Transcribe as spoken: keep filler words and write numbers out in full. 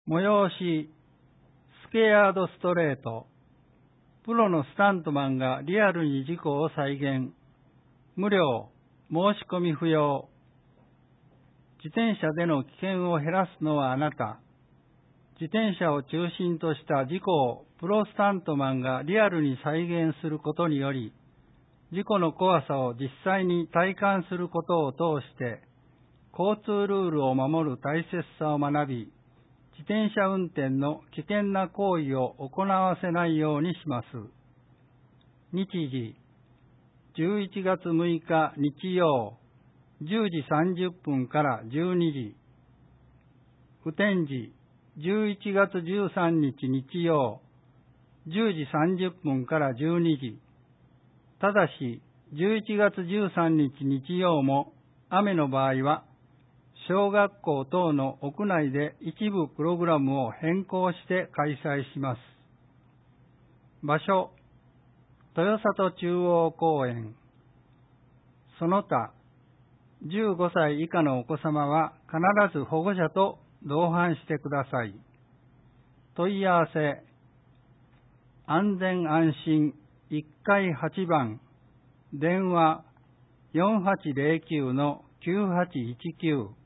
催し、スケアードストレート。プロのスタントマンがリアルに事故を再現。無料、申し込み不要。自転車での危険を減らすのはあなた。自転車を中心とした事故をプロスタントマンがリアルに再現することにより、事故の怖さを実際に体感することを通して、交通ルールを守る大切さを学び、自転車運転の危険な行為を行わせないようにします。日時、じゅういちがつむいか日曜、じゅうじさんじゅっぷんからじゅうにじ。雨天時、じゅういちがつじゅうさんにち日曜、じゅうじさんじゅっぷんからじゅうにじ。ただし、じゅういちがつじゅうさんにち日曜も雨の場合は、小学校等の屋内で一部プログラムを変更して開催します。場所、豊里中央公園。その他、じゅうごさい以下のお子様は必ず保護者と同伴してください。問い合わせ、安全安心いっかいはちばん、電話 よんはちゼロきゅうのきゅうはちいちきゅう